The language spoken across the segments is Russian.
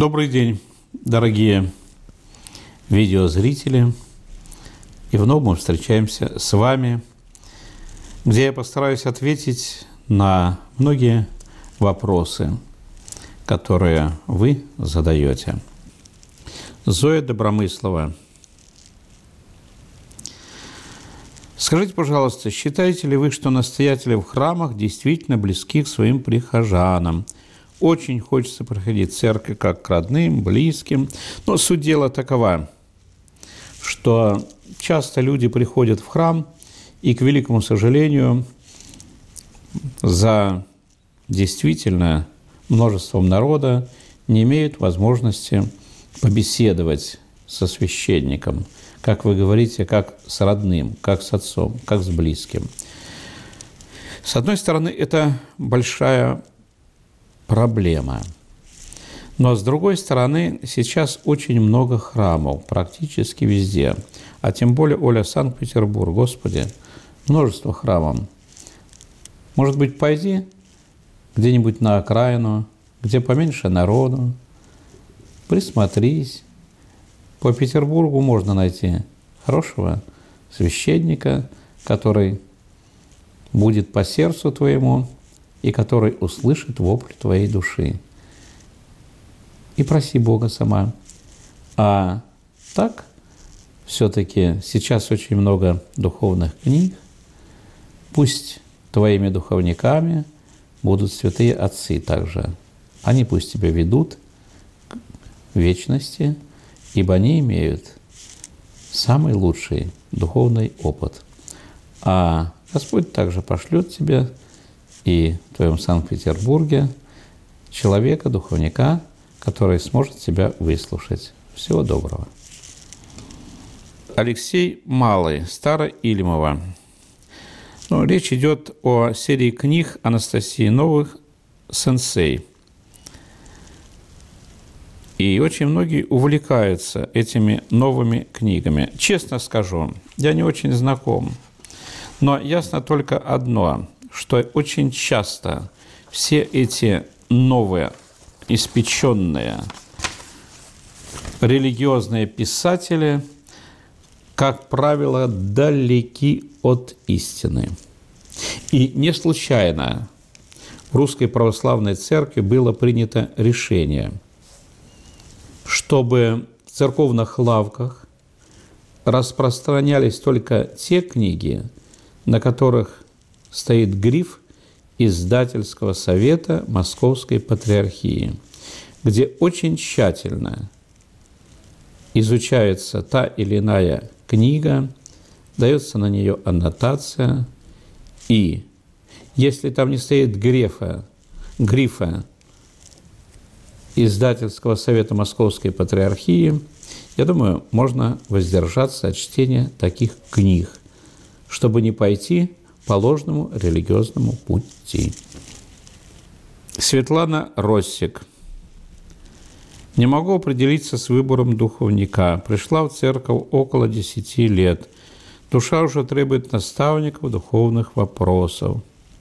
Добрый день, дорогие видеозрители. И вновь мы встречаемся с вами, где я постараюсь ответить на многие вопросы, которые вы задаете. Зоя Добромыслова. Скажите, пожалуйста, считаете ли вы, что настоятели в храмах действительно близки к своим прихожанам? Очень хочется проходить в церковь как к родным, близким. Но суть дела такова, что часто люди приходят в храм и, к великому сожалению, за действительно множеством народа не имеют возможности побеседовать со священником, как вы говорите, как с родным, как с отцом, как с близким. С одной стороны, это большая проблема. Но с другой стороны, сейчас очень много храмов, практически везде. А тем более, Оля, Санкт-Петербург, Господи, множество храмов. Может быть, пойди где-нибудь на окраину, где поменьше народу, присмотрись. По Петербургу можно найти хорошего священника, который будет по сердцу твоему и который услышит вопль твоей души. И проси Бога сама. А так, все-таки сейчас очень много духовных книг. Пусть твоими духовниками будут святые отцы также. Они пусть тебя ведут к вечности, ибо они имеют самый лучший духовный опыт. А Господь также пошлет тебе и в твоем Санкт-Петербурге человека, духовника, который сможет тебя выслушать. Всего доброго. Алексей Малый, Староильмово. Речь идет о серии книг Анастасии Новых «Сенсей». И очень многие увлекаются этими новыми книгами. Честно скажу, я не очень знаком, но ясно только одно, что очень часто все эти новые, испеченные религиозные писатели, как правило, далеки от истины. И не случайно в Русской Православной Церкви было принято решение, чтобы в церковных лавках распространялись только те книги, на которых стоит гриф Издательского совета Московской Патриархии, где очень тщательно изучается та или иная книга, дается на нее аннотация, и если там не стоит грифа Издательского совета Московской Патриархии, я думаю, можно воздержаться от чтения таких книг, чтобы не пойти по ложному религиозному пути. Светлана Россик. Не могу определиться с выбором духовника. Пришла в церковь около 10 лет. Душа уже требует наставников духовных вопросов.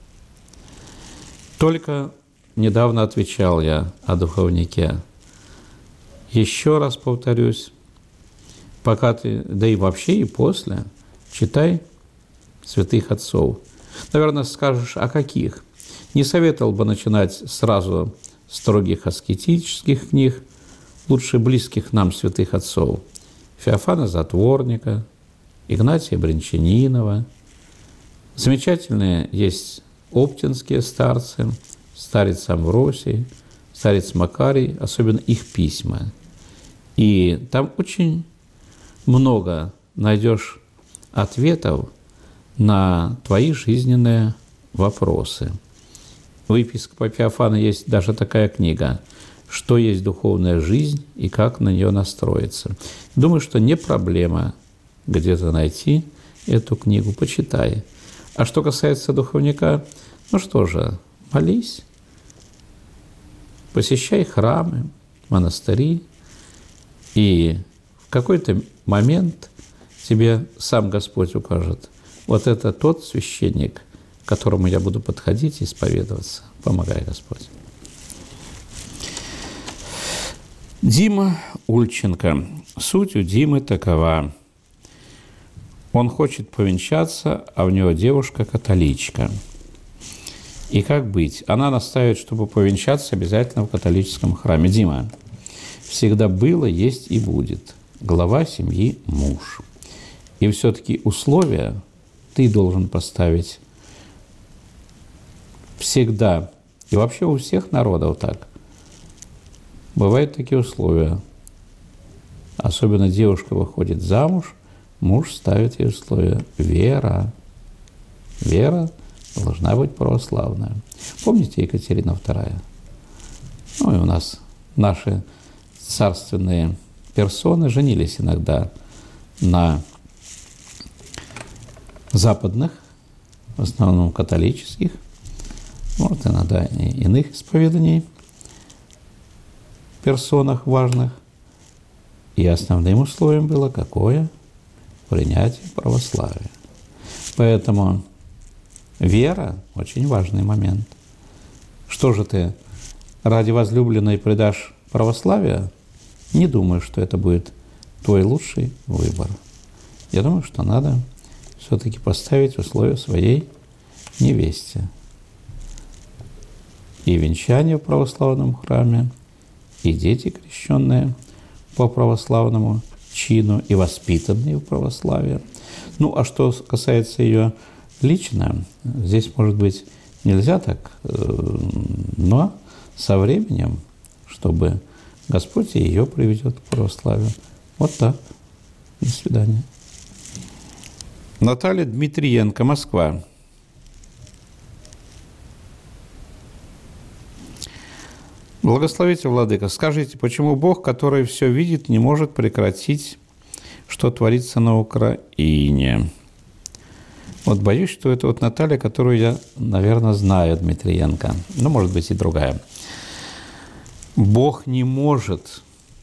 Только недавно отвечал я о духовнике. Еще раз повторюсь, пока ты, да и вообще и после, читай святых отцов. Наверное, скажешь, а каких? Не советовал бы начинать сразу с строгих аскетических книг, лучше близких нам святых отцов. Феофана Затворника, Игнатия Брянчанинова. Замечательные есть оптинские старцы, старец Амвросий, старец Макарий, особенно их письма. И там очень много найдешь ответов на твои жизненные вопросы. У епископа Феофана есть даже такая книга «Что есть духовная жизнь и как на нее настроиться». Думаю, что не проблема где-то найти эту книгу, почитай. А что касается духовника, что же, молись, посещай храмы, монастыри, и в какой-то момент тебе сам Господь укажет: вот это тот священник, к которому я буду подходить и исповедоваться. Помогай, Господь. Дима Ульченко. Суть у Димы такова. Он хочет повенчаться, а у него девушка католичка. И как быть? Она настаивает, чтобы повенчаться обязательно в католическом храме. Дима, всегда было, есть и будет. Глава семьи – муж. И все-таки условия ты должен поставить всегда. И вообще у всех народов так. Бывают такие условия. Особенно девушка выходит замуж, муж ставит ей условия. Вера. Вера должна быть православная. Помните Екатерина II? Ну и у нас наши царственные персоны женились иногда на западных, в основном католических, может, иногда и иных исповеданий, персонах важных. И основным условием было какое? Принятие православия. Поэтому вера – очень важный момент. Что же ты ради возлюбленной предашь православие? Не думаю, что это будет твой лучший выбор. Я думаю, что надо все-таки поставить условия своей невесте. И венчание в православном храме, и дети, крещенные по православному чину, и воспитанные в православии. Ну, а что касается ее лично, здесь, может быть, нельзя так, но со временем, чтобы Господь ее приведет к православию. Вот так. До свидания. Наталья Дмитриенко, Москва. Благословите, Владыка. Скажите, почему Бог, который все видит, не может прекратить, что творится на Украине? Вот боюсь, что это вот Наталья, которую я, наверное, знаю, Дмитриенко. Ну, может быть, и другая. Бог не может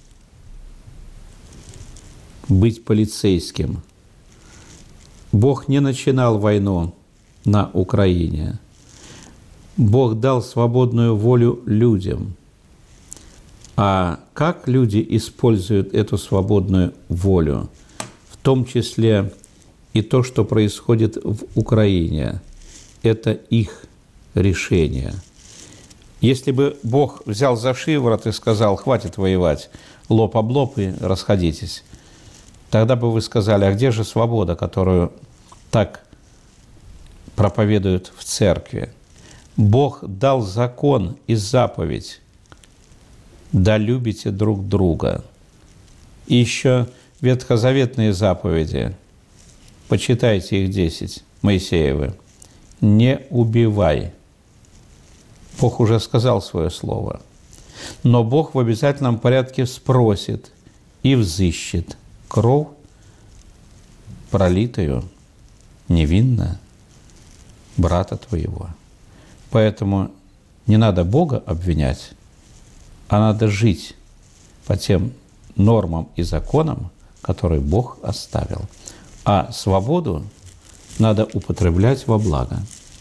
быть полицейским. Бог не начинал войну на Украине. Бог дал свободную волю людям. А как люди используют эту свободную волю, в том числе и то, что происходит в Украине, это их решение. Если бы Бог взял за шиворот и сказал: хватит воевать, лоб об лоб и расходитесь, тогда бы вы сказали: а где же свобода, которую так проповедуют в церкви? Бог дал закон и заповедь: да любите друг друга. И еще ветхозаветные заповеди, почитайте их 10, Моисеевы. Не убивай. Бог уже сказал свое слово. Но Бог в обязательном порядке спросит и взыщет кровь, пролитую невинно брата твоего. Поэтому не надо Бога обвинять, а надо жить по тем нормам и законам, которые Бог оставил. А свободу надо употреблять во благо.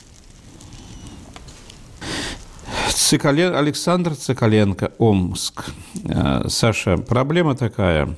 Александр Цикаленко, Омск. Саша, проблема такая.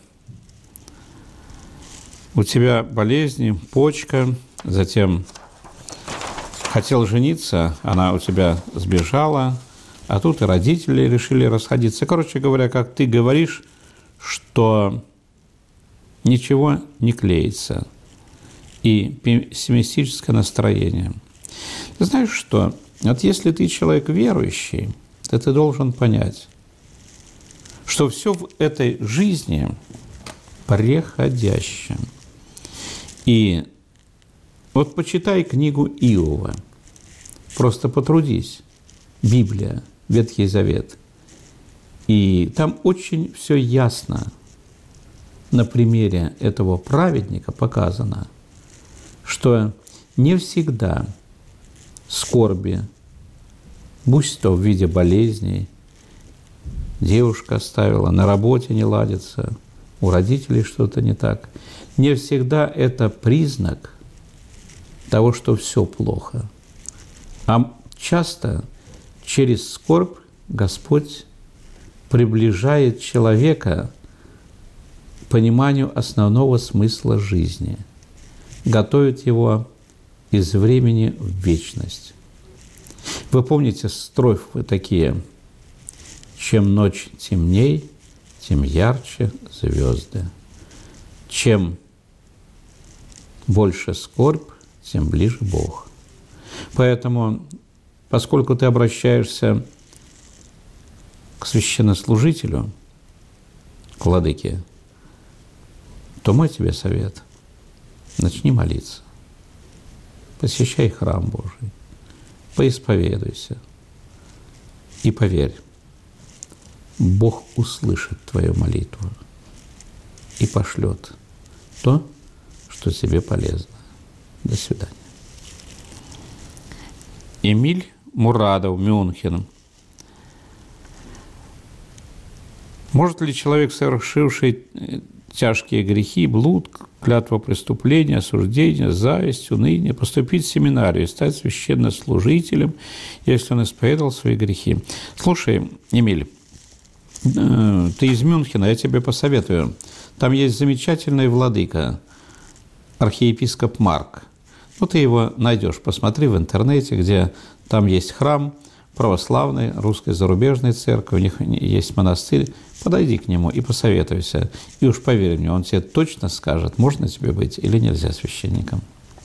У тебя болезни, почка, затем хотел жениться, она у тебя сбежала, а тут и родители решили расходиться. Короче говоря, как ты говоришь, что ничего не клеится, и пессимистическое настроение. Ты знаешь что? Вот если ты человек верующий, то ты должен понять, что все в этой жизни преходящее. И вот почитай книгу Иова, просто потрудись, Библия, Ветхий Завет, и там очень все ясно на примере этого праведника показано, что не всегда скорби, будь то в виде болезней, девушка оставила, на работе не ладится, у родителей что-то не так, не всегда это признак того, что все плохо. А часто через скорбь Господь приближает человека к пониманию основного смысла жизни, готовит его из времени в вечность. Вы помните строфы такие: «Чем ночь темней, тем ярче звезды. Чем больше скорбь, тем ближе Бог». Поэтому, поскольку ты обращаешься к священнослужителю, к владыке, то мой тебе совет – начни молиться. Посещай храм Божий, поисповедуйся и поверь, Бог услышит твою молитву и пошлет то, что тебе полезно. До свидания. Эмиль Мурадов, Мюнхен. Может ли человек, совершивший тяжкие грехи, блуд, клятва преступления, осуждение, зависть, уныние, поступить в семинарию и стать священнослужителем, если он исповедовал свои грехи? Слушай, Эмиль, ты из Мюнхена, я тебе посоветую. Там есть замечательный владыка, архиепископ Марк. Ну, ты его найдешь, посмотри в интернете, где там есть храм православной, русской зарубежной церкви, у них есть монастырь. Подойди к нему и посоветуйся. И уж поверь мне, он тебе точно скажет, можно тебе быть или нельзя священником.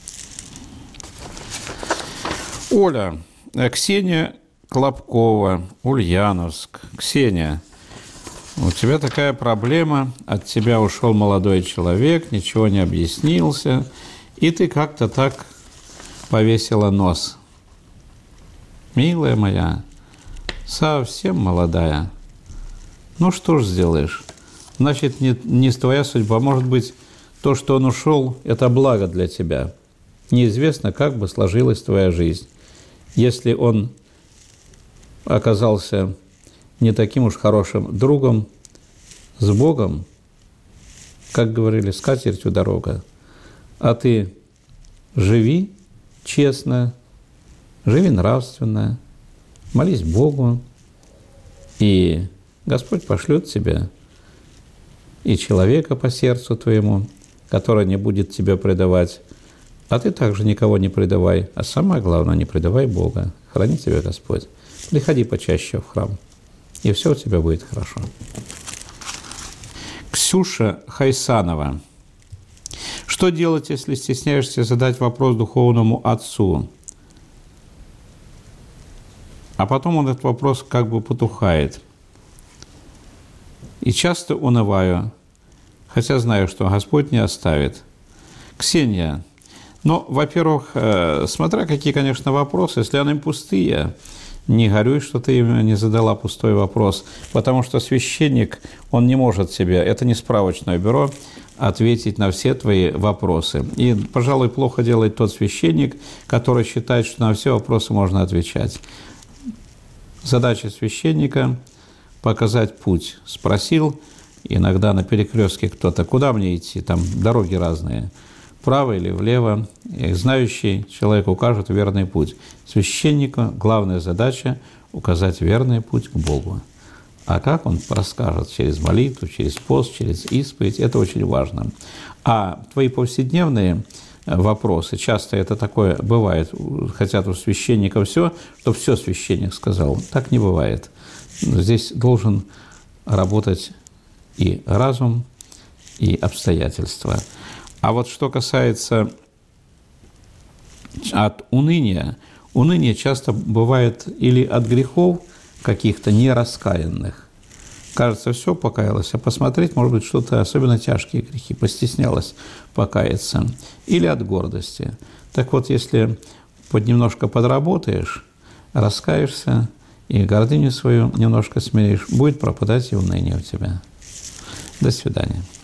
Оля, Ксения Клопкова, Ульяновск. Ксения, у тебя такая проблема, от тебя ушел молодой человек, ничего не объяснился, и ты как-то так повесила нос. Милая моя, совсем молодая. Ну, что ж сделаешь? Значит, не твоя судьба. Может быть, то, что он ушел, это благо для тебя. Неизвестно, как бы сложилась твоя жизнь. Если он оказался не таким уж хорошим другом, с Богом, как говорили, с катертью дорога, а ты живи честно, живи нравственно, молись Богу, и Господь пошлет тебе и человека по сердцу твоему, который не будет тебя предавать, а ты также никого не предавай, а самое главное, не предавай Бога. Храни тебя Господь. Приходи почаще в храм, и все у тебя будет хорошо. Ксюша Хайсанова. Что делать, если стесняешься задать вопрос духовному отцу, а потом он этот вопрос как бы потухает? И часто унываю, хотя знаю, что Господь не оставит. Ксения, ну, во-первых, смотря какие, конечно, вопросы, если они пустые, не горюй, что ты им не задала пустой вопрос, потому что священник, он не может себе, это не справочное бюро, ответить на все твои вопросы. И, пожалуй, плохо делает тот священник, который считает, что на все вопросы можно отвечать. Задача священника – показать путь. Спросил, иногда на перекрестке кто-то, куда мне идти, там дороги разные, вправо или влево, и знающий человек укажет верный путь. Священнику главная задача – указать верный путь к Богу. А как он расскажет? Через молитву, через пост, через исповедь – это очень важно. А твои повседневные вопросы, часто это такое бывает, хотят у священника все, чтобы все священник сказал. Так не бывает. Здесь должен работать и разум, и обстоятельства. А вот что касается от уныния, уныние часто бывает или от грехов каких-то нераскаянных. Кажется, все покаялась, а посмотреть, может быть, что-то, особенно тяжкие грехи, постеснялась покаяться. Или от гордости. Так вот, если немножко подработаешь, раскаешься, и гордыню свою немножко смиришь, будет пропадать и уныние у тебя. До свидания.